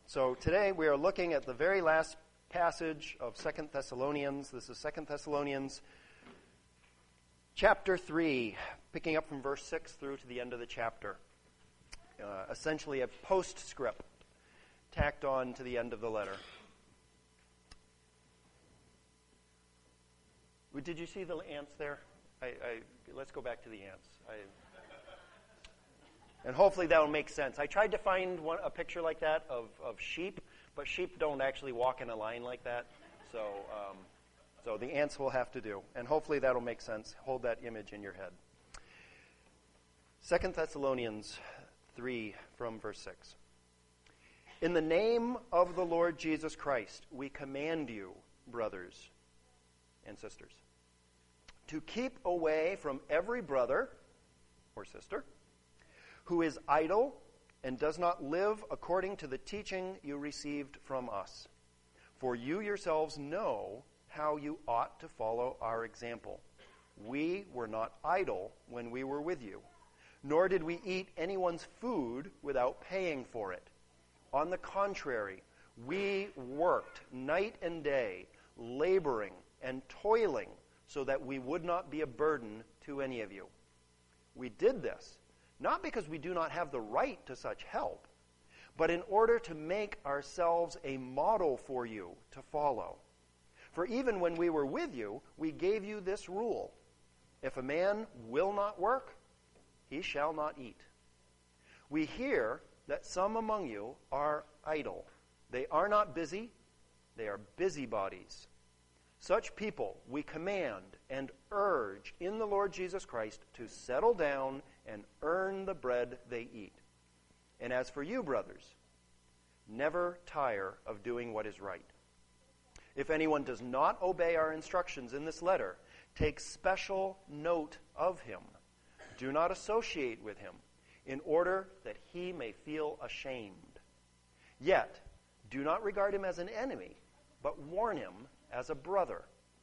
So today we are looking at the very last passage of 2 Thessalonians. This is 2 Thessalonians chapter 3, picking up from verse 6 through to the end of the chapter. Essentially a postscript tacked on to the end of the letter. Did you see the ants there? Let's go back to the ants. And hopefully that will make sense. I tried to find a picture like that of sheep, but sheep don't actually walk in a line like that. So the ants will have to do. And hopefully that will make sense. Hold that image in your head. 2 Thessalonians 3 from verse 6. In the name of the Lord Jesus Christ, we command you, brothers and sisters, to keep away from every brother or sister who is idle and does not live according to the teaching you received from us. For you yourselves know how you ought to follow our example. We were not idle when we were with you, nor did we eat anyone's food without paying for it. On the contrary, we worked night and day, laboring and toiling, so that we would not be a burden to any of you. We did this not because we do not have the right to such help, but in order to make ourselves a model for you to follow. For even when we were with you, we gave you this rule: if a man will not work, he shall not eat. We hear that some among you are idle. They are not busy, they are busybodies. Such people we command and urge in the Lord Jesus Christ to settle down and earn the bread they eat. And as for you, brothers, never tire of doing what is right. If anyone does not obey our instructions in this letter, take special note of him. Do not associate with him, in order that he may feel ashamed. Yet, do not regard him as an enemy, but warn him as a brother.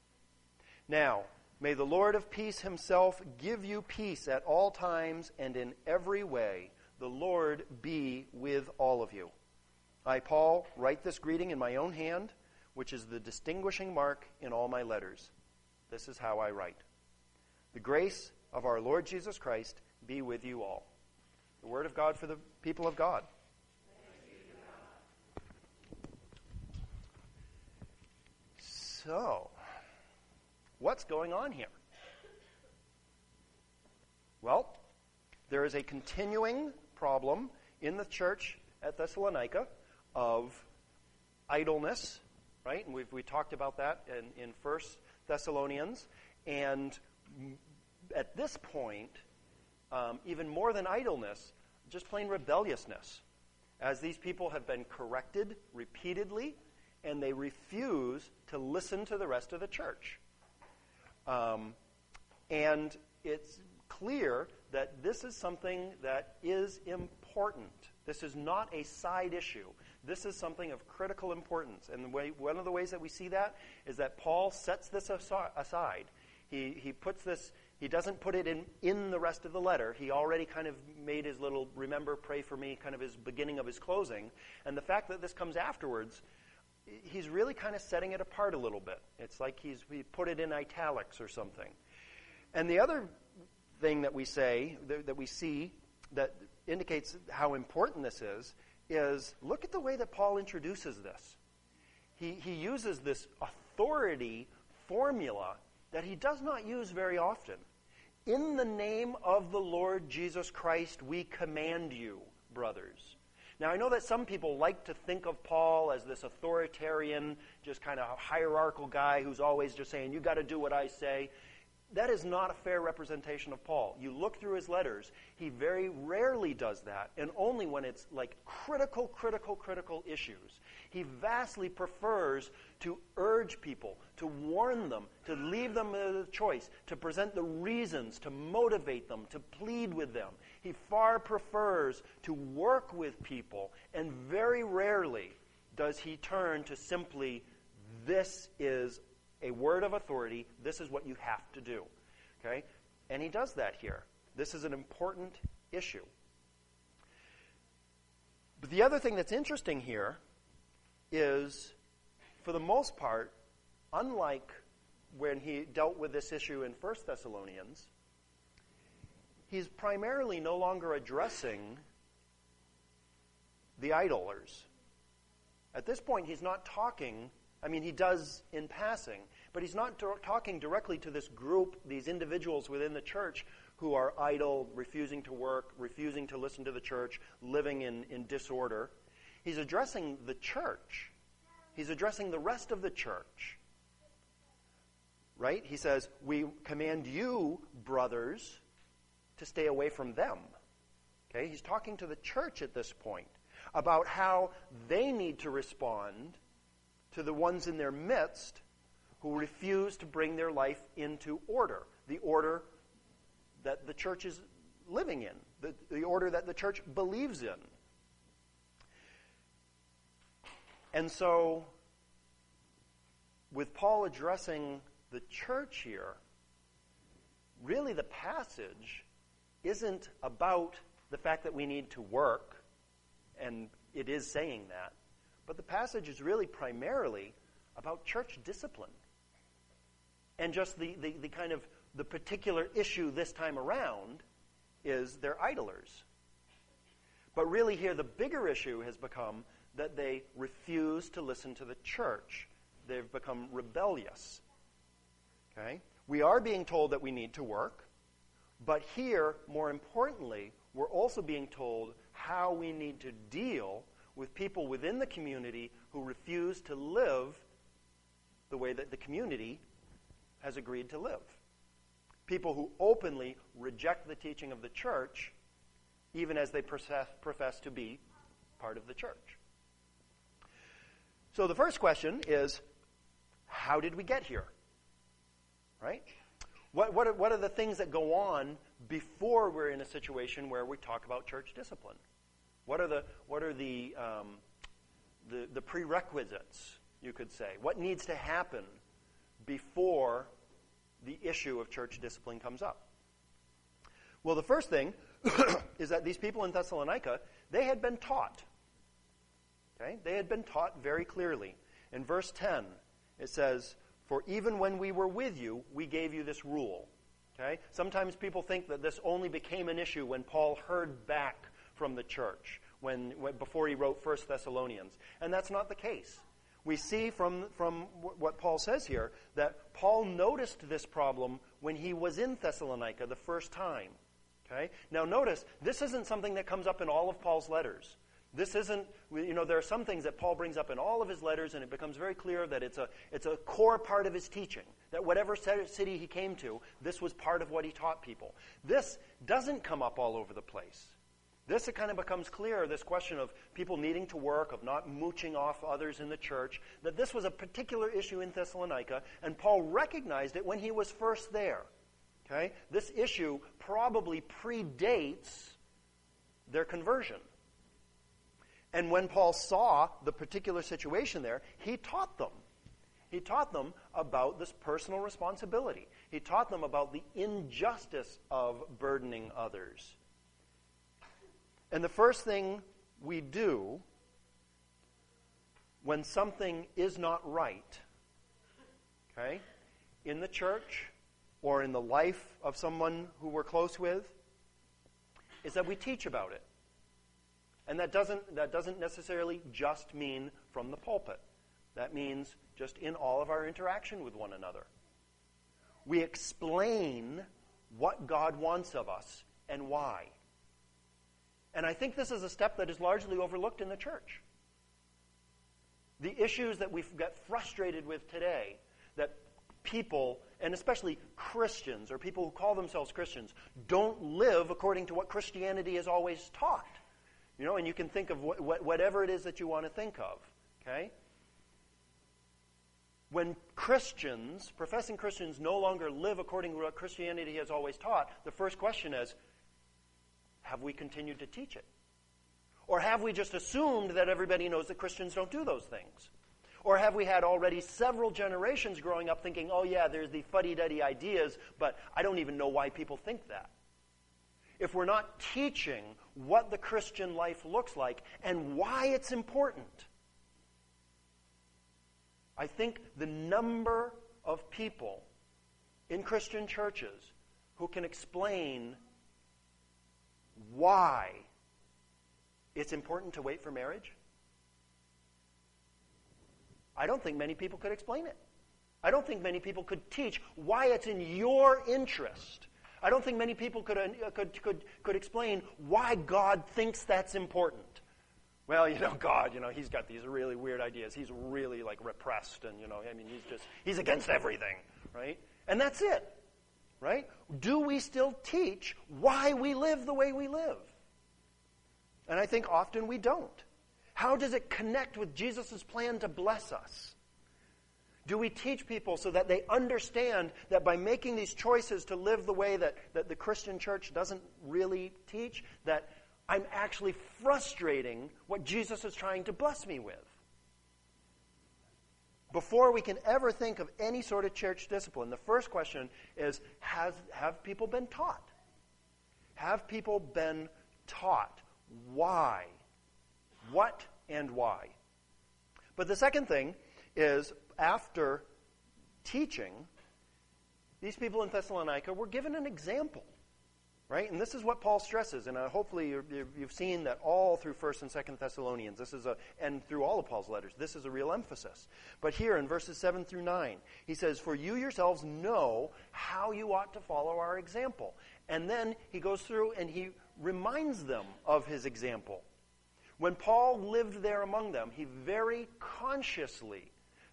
Now, may the Lord of peace himself give you peace at all times and in every way. The Lord be with all of you. I, Paul, write this greeting in my own hand, which is the distinguishing mark in all my letters. This is how I write. The grace of our Lord Jesus Christ be with you all. The word of God for the people of God. So, what's going on here? Well, there is a continuing problem in the church at Thessalonica of idleness, right? And we talked about that in 1 Thessalonians. And at this point, even more than idleness, just plain rebelliousness, as these people have been corrected repeatedly, and they refuse to listen to the rest of the church. And it's clear that this is something that is important. This is not a side issue. This is something of critical importance. And one of the ways that we see that is that Paul sets this aside. He puts this, he doesn't put it in the rest of the letter. He already kind of made his little remember, pray for me, kind of his beginning of his closing. And the fact that this comes afterwards, he's really kind of setting it apart a little bit. It's like he put it in italics or something. And the other thing that we say, that we see, that indicates how important this is look at the way that Paul introduces this. He uses this authority formula that he does not use very often. In the name of the Lord Jesus Christ, we command you, brothers. Now, I know that some people like to think of Paul as this authoritarian, just kind of hierarchical guy who's always just saying, you got to do what I say. That is not a fair representation of Paul. You look through his letters, he very rarely does that, and only when it's like critical issues. He vastly prefers to urge people, to warn them, to leave them a choice, to present the reasons, to motivate them, to plead with them. He far prefers to work with people, and very rarely does he turn to simply, this is a word of authority, this is what you have to do. Okay? And he does that here. This is an important issue. But the other thing that's interesting here is, for the most part, unlike when he dealt with this issue in 1 Thessalonians, he's primarily no longer addressing the idlers. At this point, he's not talking, he does in passing, but he's not talking directly to this group, these individuals within the church who are idle, refusing to work, refusing to listen to the church, living in disorder. He's addressing the church. He's addressing the rest of the church. Right? He says, we command you, brothers, to stay away from them. Okay? He's talking to the church at this point about how they need to respond to the ones in their midst who refuse to bring their life into order, the order that the church is living in, the order that the church believes in. And so, with Paul addressing the church here, really the passage isn't about the fact that we need to work, and it is saying that, but the passage is really primarily about church discipline. And just the kind of the particular issue this time around is they're idlers. But really here the bigger issue has become that they refuse to listen to the church. They've become rebellious. Okay? We are being told that we need to work, but here, more importantly, we're also being told how we need to deal with people within the community who refuse to live the way that the community has agreed to live. People who openly reject the teaching of the church, even as they profess to be part of the church. So the first question is, how did we get here? Right? What are the things that go on before we're in a situation where we talk about church discipline? What are the prerequisites, you could say? What needs to happen before the issue of church discipline comes up? Well, the first thing is that these people in Thessalonica, they had been taught. Okay? They had been taught very clearly. In verse 10, it says, "For even when we were with you, we gave you this rule." Okay? Sometimes people think that this only became an issue when Paul heard back from the church, before he wrote 1 Thessalonians. And that's not the case. We see from what Paul says here that Paul noticed this problem when he was in Thessalonica the first time. Okay? Now notice, this isn't something that comes up in all of Paul's letters. This isn't, there are some things that Paul brings up in all of his letters, and it becomes very clear that it's a core part of his teaching, that whatever city he came to, this was part of what he taught people. This doesn't come up all over the place. This, it kind of becomes clear, this question of people needing to work, of not mooching off others in the church, that this was a particular issue in Thessalonica, and Paul recognized it when he was first there. Okay? This issue probably predates their conversion. And when Paul saw the particular situation there, he taught them. He taught them about this personal responsibility. He taught them about the injustice of burdening others. And the first thing we do when something is not right, okay, in the church or in the life of someone who we're close with, is that we teach about it. And that doesn't necessarily just mean from the pulpit. That means just in all of our interaction with one another. We explain what God wants of us and why. And I think this is a step that is largely overlooked in the church. The issues that we get frustrated with today, that people, and especially Christians, or people who call themselves Christians, don't live according to what Christianity has always taught. And you can think of whatever it is that you want to think of. Okay? When Christians, professing Christians, no longer live according to what Christianity has always taught, the first question is, have we continued to teach it? Or have we just assumed that everybody knows that Christians don't do those things? Or have we had already several generations growing up thinking, oh yeah, there's the fuddy-duddy ideas, but I don't even know why people think that? If we're not teaching what the Christian life looks like and why it's important, I think the number of people in Christian churches who can explain why it's important to wait for marriage, I don't think many people could explain it. I don't think many people could teach why it's in your interest. I don't think many people could explain why God thinks that's important. Well, God, he's got these really weird ideas. He's really repressed and, he's against everything, right? And that's it, right? Do we still teach why we live the way we live? And I think often we don't. How does it connect with Jesus' plan to bless us? Do we teach people so that they understand that by making these choices to live the way that the Christian church doesn't really teach, that I'm actually frustrating what Jesus is trying to bless me with? Before we can ever think of any sort of church discipline, the first question is, have people been taught? Have people been taught why? What and why? But the second thing is, after teaching, these people in Thessalonica were given an example, right? And this is what Paul stresses, and hopefully you've seen that all through 1st and 2nd Thessalonians. And through all of Paul's letters, this is a real emphasis. But here in verses 7 through 9, he says, "For you yourselves know how you ought to follow our example." And then he goes through and he reminds them of his example. When Paul lived there among them, he very consciously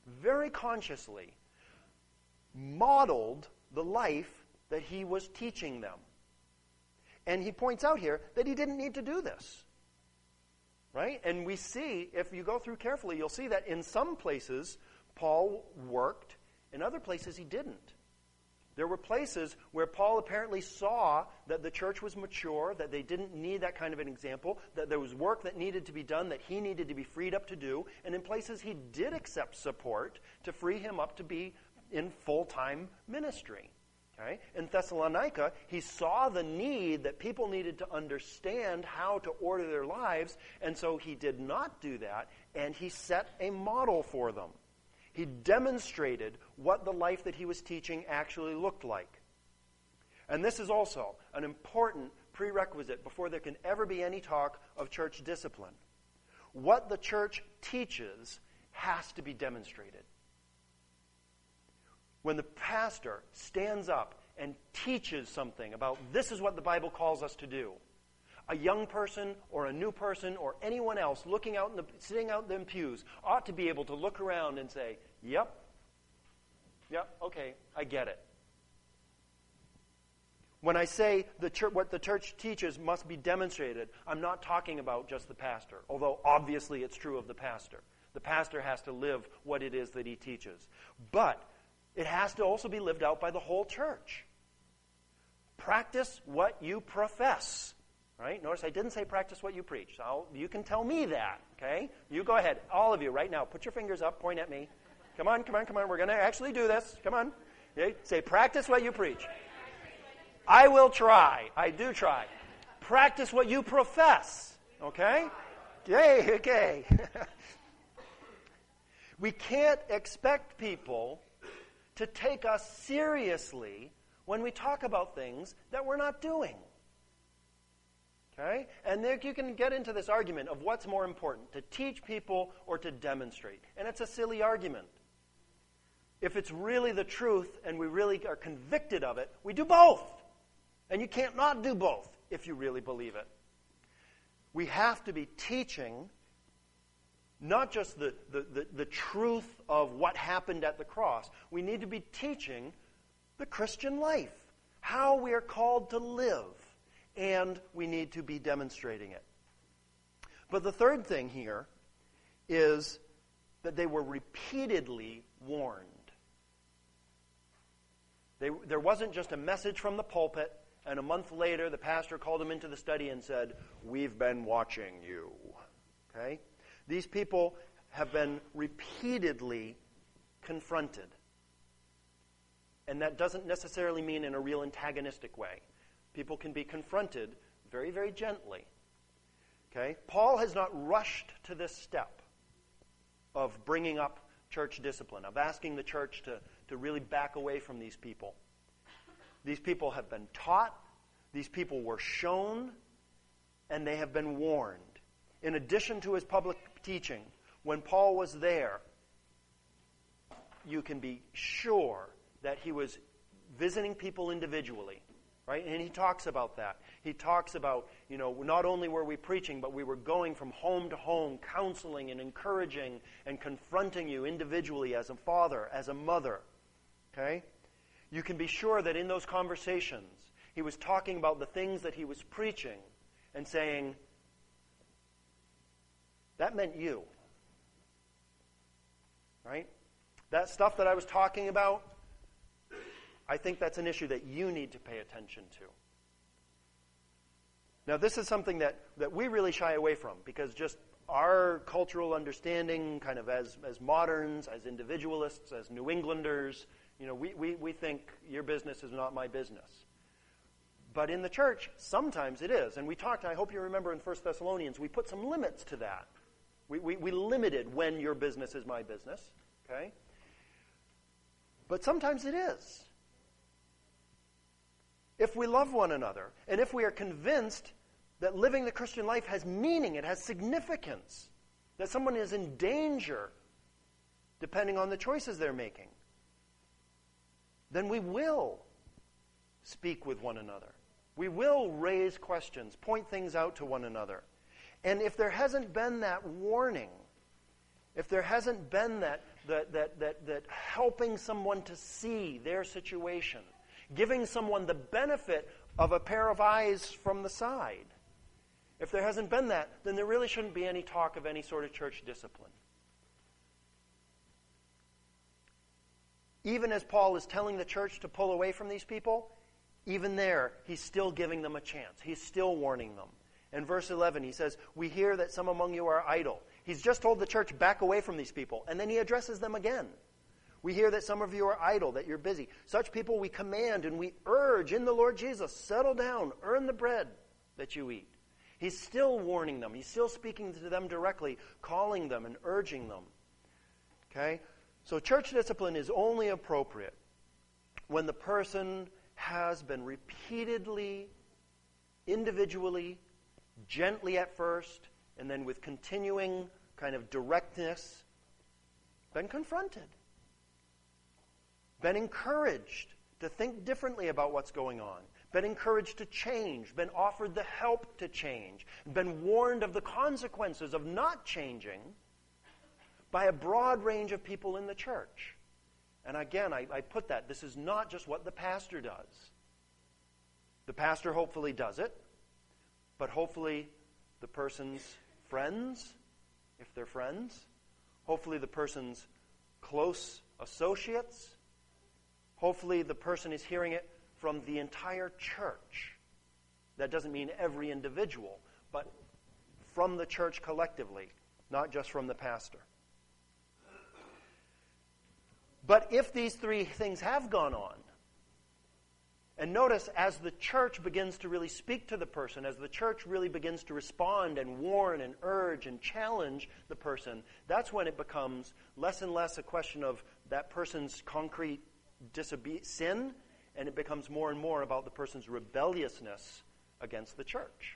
modeled the life that he was teaching them. And he points out here that he didn't need to do this. Right? And we see, if you go through carefully, you'll see that in some places Paul worked, in other places he didn't. There were places where Paul apparently saw that the church was mature, that they didn't need that kind of an example, that there was work that needed to be done, that he needed to be freed up to do, and in places he did accept support to free him up to be in full-time ministry. Okay? In Thessalonica, he saw the need that people needed to understand how to order their lives, and so he did not do that, and he set a model for them. He demonstrated what the life that he was teaching actually looked like. And this is also an important prerequisite before there can ever be any talk of church discipline. What the church teaches has to be demonstrated. When the pastor stands up and teaches something about this is what the Bible calls us to do, a young person or a new person or anyone else sitting out in the pews ought to be able to look around and say, yep, okay, I get it. When I say what the church teaches must be demonstrated, I'm not talking about just the pastor, although obviously it's true of the pastor. The pastor has to live what it is that he teaches. But it has to also be lived out by the whole church. Practice what you profess. Right? Notice I didn't say practice what you preach. So you can tell me that, okay? You go ahead. All of you right now, put your fingers up, point at me. Come on. We're going to actually do this. Come on. Okay? Say practice what you preach. I will try. I do try. Practice what you profess. Okay? Okay. We can't expect people to take us seriously when we talk about things that we're not doing. Okay? And there you can get into this argument of what's more important, to teach people or to demonstrate. And it's a silly argument. If it's really the truth and we really are convicted of it, we do both. And you can't not do both if you really believe it. We have to be teaching not just the truth of what happened at the cross. We need to be teaching the Christian life, how we are called to live. And we need to be demonstrating it. But the third thing here is that they were repeatedly warned. There wasn't just a message from the pulpit, and a month later the pastor called them into the study and said, "We've been watching you." Okay? These people have been repeatedly confronted. And that doesn't necessarily mean in a real antagonistic way. People can be confronted very, very gently. Okay? Paul has not rushed to this step of bringing up church discipline, of asking the church to really back away from these people. These people have been taught, these people were shown, and they have been warned. In addition to his public teaching, when Paul was there, you can be sure that he was visiting people individually, right? And he talks about that. He talks about, not only were we preaching, but we were going from home to home, counseling and encouraging and confronting you individually as a father, as a mother, okay? You can be sure that in those conversations, he was talking about the things that he was preaching and saying, that meant you. Right? That stuff that I was talking about, I think that's an issue that you need to pay attention to. Now, this is something that we really shy away from because just our cultural understanding, kind of as moderns, as individualists, as New Englanders, we think your business is not my business. But in the church, sometimes it is. And we talked, I hope you remember in 1 Thessalonians, we put some limits to that. We limited when your business is my business, okay? But sometimes it is. If we love one another, and if we are convinced that living the Christian life has meaning, it has significance, that someone is in danger depending on the choices they're making, then we will speak with one another. We will raise questions, point things out to one another. And if there hasn't been that warning, if there hasn't been that helping someone to see their situation, giving someone the benefit of a pair of eyes from the side, if there hasn't been that, then there really shouldn't be any talk of any sort of church discipline. Even as Paul is telling the church to pull away from these people, even there, he's still giving them a chance. He's still warning them. In verse 11, he says, we hear that some among you are idle. He's just told the church, back away from these people. And then he addresses them again. We hear that some of you are idle, that you're busy. Such people we command and we urge in the Lord Jesus, settle down, earn the bread that you eat. He's still warning them. He's still speaking to them directly, calling them and urging them. Okay? So church discipline is only appropriate when the person has been repeatedly, individually, gently at first, and then with continuing kind of directness, been confronted, been encouraged to think differently about what's going on, been encouraged to change, been offered the help to change, been warned of the consequences of not changing by a broad range of people in the church. And again, I put that, this is not just what the pastor does. The pastor hopefully does it, but hopefully the person's friends, if they're friends, hopefully the person's close associates, hopefully the person is hearing it from the entire church. That doesn't mean every individual, but from the church collectively, not just from the pastor. But if these three things have gone on, and notice as the church begins to really speak to the person, as the church really begins to respond and warn and urge and challenge the person, that's when it becomes less and less a question of that person's concrete sin, and it becomes more and more about the person's rebelliousness against the church.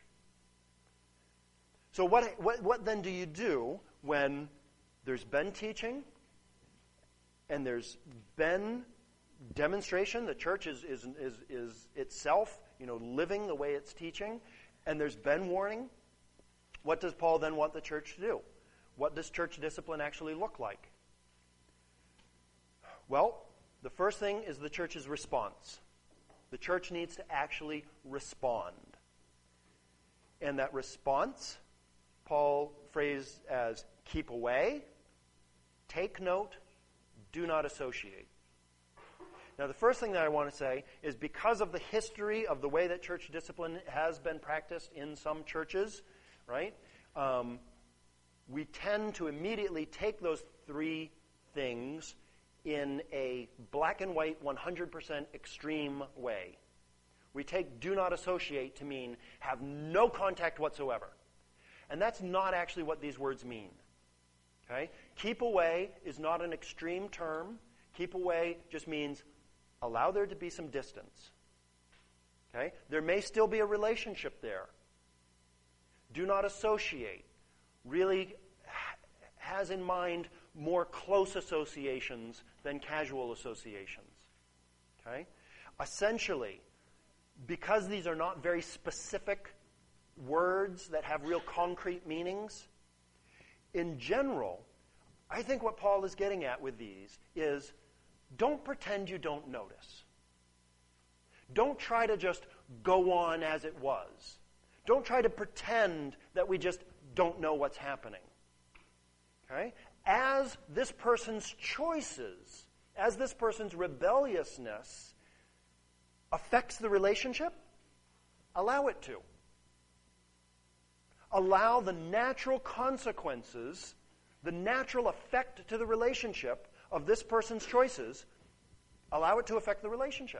So what then do you do when there's been teaching and there's been demonstration, the church is itself, living the way it's teaching, and there's been warning? What does Paul then want the church to do? What does church discipline actually look like? Well, the first thing is the church's response. The church needs to actually respond. And that response, Paul phrased as keep away, take note, do not associate. Now, the first thing that I want to say is because of the history of the way that church discipline has been practiced in some churches, right, we tend to immediately take those three things in a black and white, 100% extreme way. We take do not associate to mean have no contact whatsoever. And that's not actually what these words mean. Okay? Keep away is not an extreme term. Keep away just means allow there to be some distance. Okay? There may still be a relationship there. Do not associate. Really has in mind more close associations than casual associations. Okay? Essentially, because these are not very specific words that have real concrete meanings, in general, I think what Paul is getting at with these is don't pretend you don't notice. Don't try to just go on as it was. Don't try to pretend that we just don't know what's happening. Okay? As this person's choices, as this person's rebelliousness affects the relationship, allow it to. Allow the natural consequences, the natural effect to the relationship of this person's choices, allow it to affect the relationship.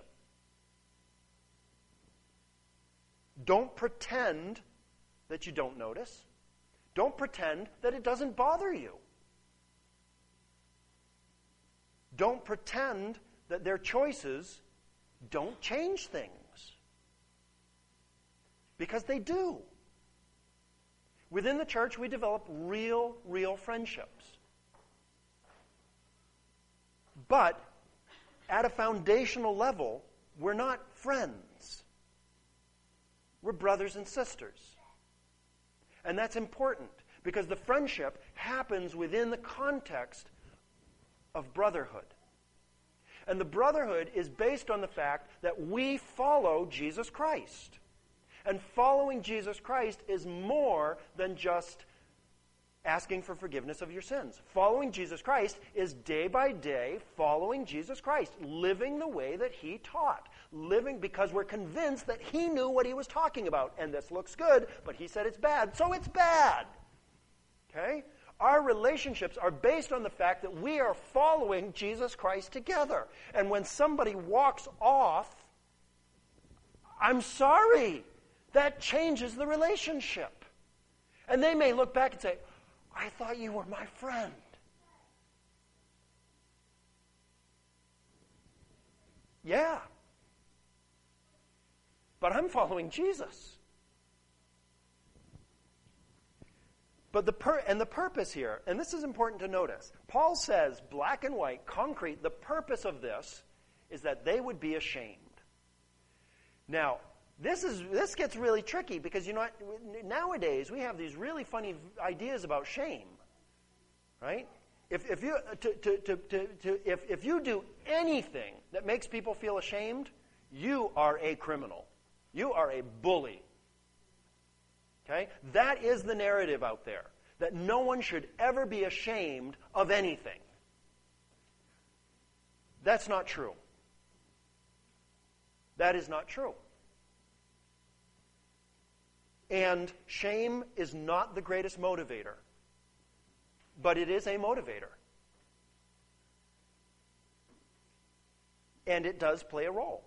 Don't pretend that you don't notice. Don't pretend that it doesn't bother you. Don't pretend that their choices don't change things. Because they do. Within the church, we develop real friendships. But at a foundational level, we're not friends. We're brothers and sisters. And that's important because the friendship happens within the context of brotherhood. And the brotherhood is based on the fact that we follow Jesus Christ. And following Jesus Christ is more than just asking for forgiveness of your sins. Following Jesus Christ is day by day following Jesus Christ, living the way that he taught. Living because we're convinced that he knew what he was talking about. And this looks good, but he said it's bad, so it's bad. Okay? Our relationships are based on the fact that we are following Jesus Christ together. And when somebody walks off, I'm sorry. That changes the relationship. And they may look back and say, I thought you were my friend. Yeah. But I'm following Jesus. But the purpose here, and this is important to notice, Paul says, black and white, concrete, the purpose of this is that they would be ashamed. Now, this gets really tricky because, you know, nowadays we have these really funny ideas about shame, right? If you do anything that makes people feel ashamed, you are a criminal. You are a bully. Okay? That is the narrative out there, that no one should ever be ashamed of anything. That's not true. That is not true. And shame is not the greatest motivator, but it is a motivator. And it does play a role.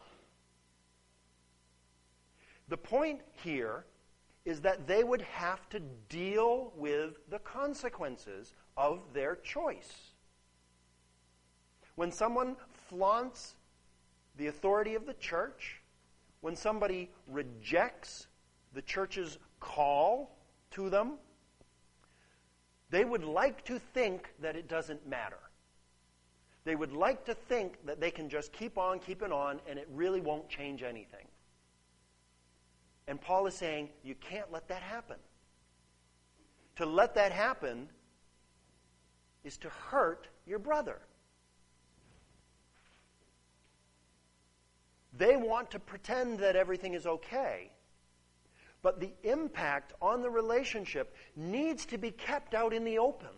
The point here is that they would have to deal with the consequences of their choice. When someone flaunts the authority of the church, when somebody rejects the church's call to them, they would like to think that it doesn't matter. They would like to think that they can just keep on keeping on and it really won't change anything. And Paul is saying, you can't let that happen. To let that happen is to hurt your brother. They want to pretend that everything is okay. But the impact on the relationship needs to be kept out in the open.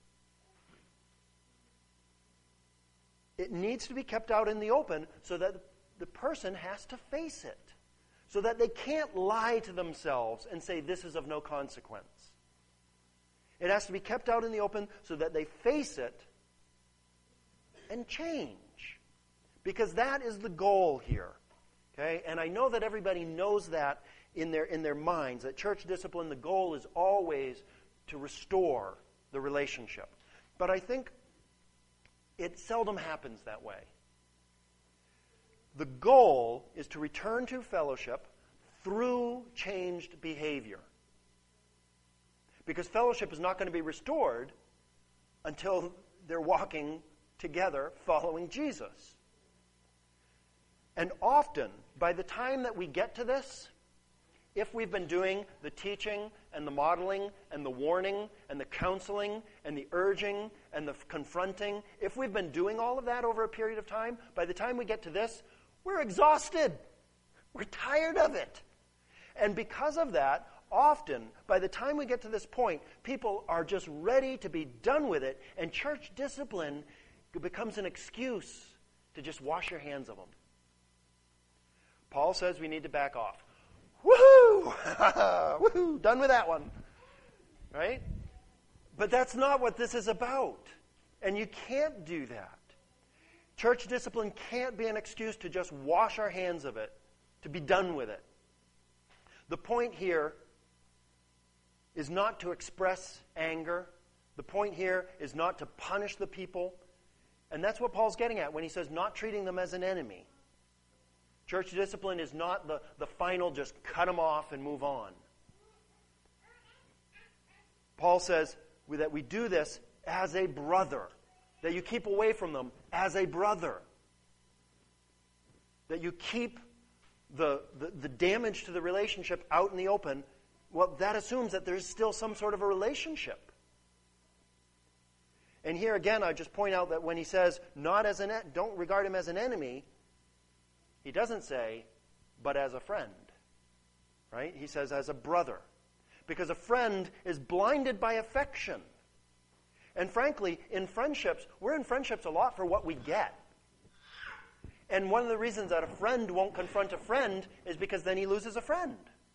It needs to be kept out in the open so that the person has to face it. So that they can't lie to themselves and say, this is of no consequence. It has to be kept out in the open so that they face it and change. Because that is the goal here. Okay? And I know that everybody knows that in their minds, that church discipline, the goal is always to restore the relationship. But I think it seldom happens that way. The goal is to return to fellowship through changed behavior. Because fellowship is not going to be restored until they're walking together following Jesus. And often, by the time that we get to this, if we've been doing the teaching and the modeling and the warning and the counseling and the urging and the confronting, if we've been doing all of that over a period of time, by the time we get to this, we're exhausted. We're tired of it. And because of that, often, by the time we get to this point, people are just ready to be done with it, and church discipline becomes an excuse to just wash your hands of them. Paul says we need to back off. Woohoo! Woohoo! Done with that one. Right? But that's not what this is about. And you can't do that. Church discipline can't be an excuse to just wash our hands of it, to be done with it. The point here is not to express anger. The point here is not to punish the people. And that's what Paul's getting at when he says not treating them as an enemy. Church discipline is not the final just cut them off and move on. Paul says that we do this as a brother. That you keep away from them as a brother. That you keep the damage to the relationship out in the open. Well, that assumes that there's still some sort of a relationship. And here again, I just point out that when he says, don't regard him as an enemy, he doesn't say, but as a friend. Right? He says, as a brother. Because a friend is blinded by affection. And frankly, we're in friendships a lot for what we get. And one of the reasons that a friend won't confront a friend is because then he loses a friend.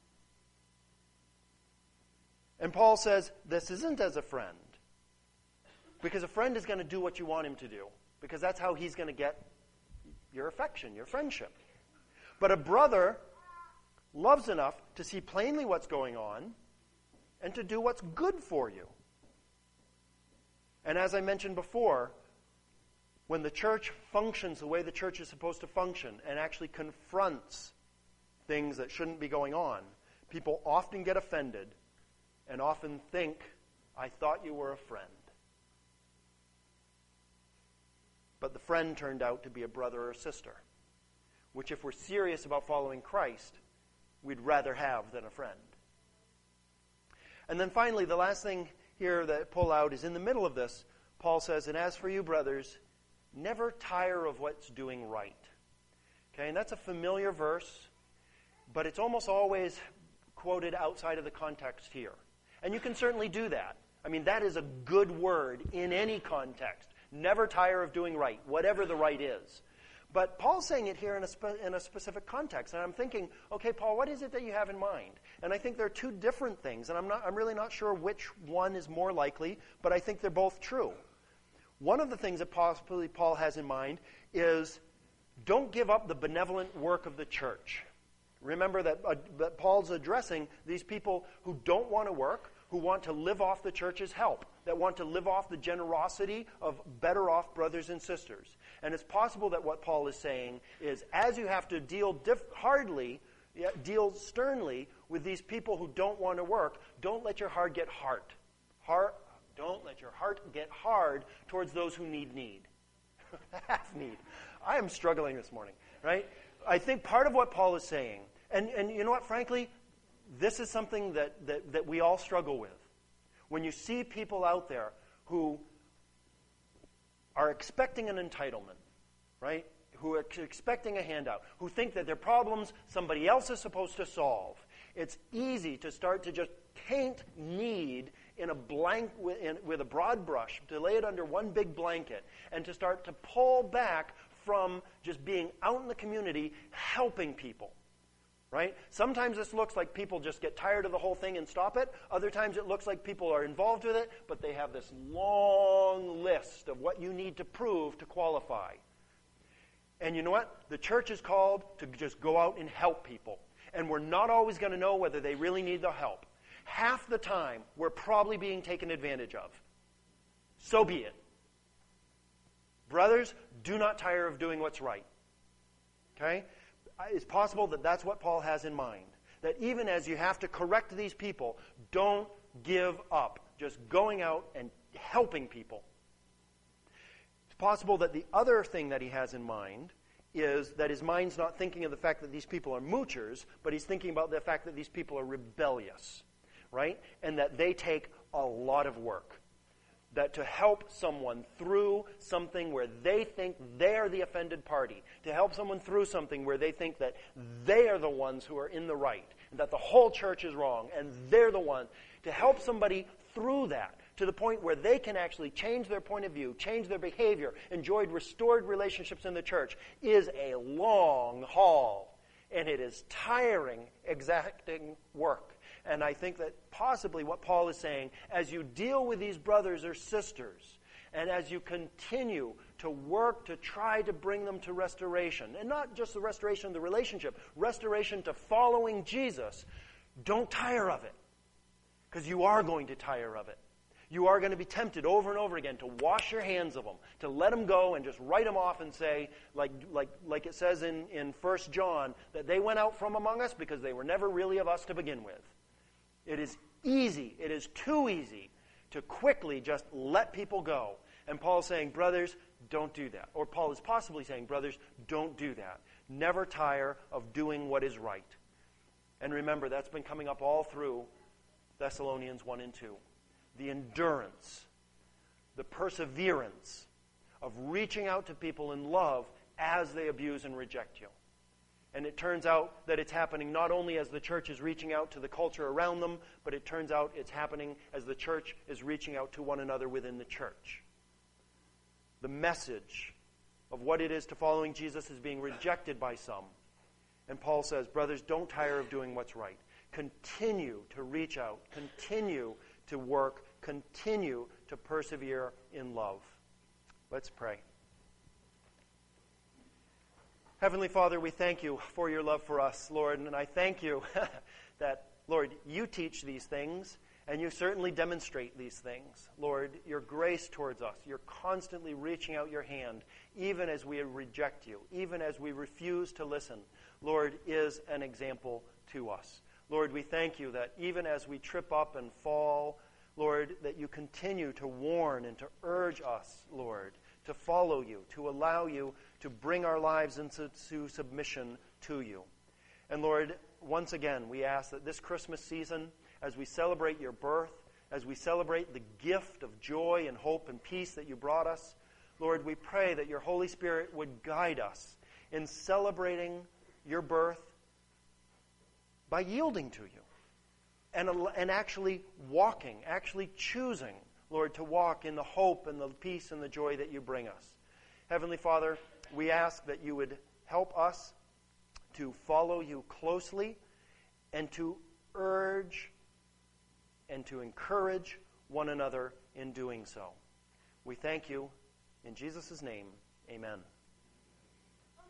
And Paul says, this isn't as a friend. Because a friend is going to do what you want him to do. Because that's how he's going to get your affection, your friendship. But a brother loves enough to see plainly what's going on and to do what's good for you. And as I mentioned before, when the church functions the way the church is supposed to function and actually confronts things that shouldn't be going on, people often get offended and often think, I thought you were a friend. But the friend turned out to be a brother or sister, which if we're serious about following Christ, we'd rather have than a friend. And then finally, the last thing here that I pull out is in the middle of this, Paul says, and as for you, brothers, never tire of what's doing right. Okay, and that's a familiar verse, but it's almost always quoted outside of the context here. And you can certainly do that. I mean, that is a good word in any context. Never tire of doing right, whatever the right is. But Paul's saying it here in a specific context. And I'm thinking, okay, Paul, what is it that you have in mind? And I think there are two different things. And I'm really not sure which one is more likely, but I think they're both true. One of the things that possibly Paul has in mind is don't give up the benevolent work of the church. Remember that Paul's addressing these people who don't want to work, who want to live off the church's help, that want to live off the generosity of better off brothers and sisters. And it's possible that what Paul is saying is, as you have to deal deal sternly with these people who don't want to work, don't let your heart get hard. Don't let your heart get hard towards those who need. Have need. I am struggling this morning, right? I think part of what Paul is saying, and you know what, frankly, this is something that we all struggle with. When you see people out there who are expecting an entitlement, right? Who are expecting a handout, who think that their problems somebody else is supposed to solve. It's easy to start to just paint need in a with a broad brush, to lay it under one big blanket, and to start to pull back from just being out in the community helping people. Right? Sometimes this looks like people just get tired of the whole thing and stop it. Other times it looks like people are involved with it, but they have this long list of what you need to prove to qualify. And you know what? The church is called to just go out and help people. And we're not always going to know whether they really need the help. Half the time, we're probably being taken advantage of. so be it. Brothers, do not tire of doing what's right. Okay? It's possible that that's what Paul has in mind. That even as you have to correct these people, don't give up. Just going out and helping people. It's possible that the other thing that he has in mind is that his mind's not thinking of the fact that these people are moochers, but he's thinking about the fact that these people are rebellious, right? And that they take a lot of work. That to help someone through something where they think they're the offended party, to help someone through something where they think that they are the ones who are in the right, and that the whole church is wrong, and they're the one, to help somebody through that, to the point where they can actually change their point of view, change their behavior, enjoy restored relationships in the church, is a long haul. And it is tiring, exacting work. And I think that possibly what Paul is saying, as you deal with these brothers or sisters, and as you continue to work to try to bring them to restoration, and not just the restoration of the relationship, restoration to following Jesus, don't tire of it. Because you are going to tire of it. You are going to be tempted over and over again to wash your hands of them, to let them go and just write them off and say, like it says in 1 John, that they went out from among us because they were never really of us to begin with. It is easy, it is too easy to quickly just let people go. And Paul's saying, brothers, don't do that. Or Paul is possibly saying, brothers, don't do that. Never tire of doing what is right. And remember, that's been coming up all through Thessalonians 1 and 2. The endurance, the perseverance of reaching out to people in love as they abuse and reject you. And it turns out that it's happening not only as the church is reaching out to the culture around them, but it turns out it's happening as the church is reaching out to one another within the church. The message of what it is to following Jesus is being rejected by some. And Paul says, brothers, don't tire of doing what's right. Continue to reach out. Continue to work. Continue to persevere in love. Let's pray. Heavenly Father, we thank you for your love for us, Lord. And I thank you that, Lord, you teach these things and you certainly demonstrate these things. Lord, your grace towards us, you're constantly reaching out your hand, even as we reject you, even as we refuse to listen, Lord, is an example to us. Lord, we thank you that even as we trip up and fall, Lord, that you continue to warn and to urge us, Lord, to follow you, to allow you to bring our lives into submission to you. And Lord, once again, we ask that this Christmas season, as we celebrate your birth, as we celebrate the gift of joy and hope and peace that you brought us, Lord, we pray that your Holy Spirit would guide us in celebrating your birth by yielding to you and actually walking, actually choosing, Lord, to walk in the hope and the peace and the joy that you bring us. Heavenly Father, we ask that you would help us to follow you closely and to urge and to encourage one another in doing so. We thank you. In Jesus' name, amen.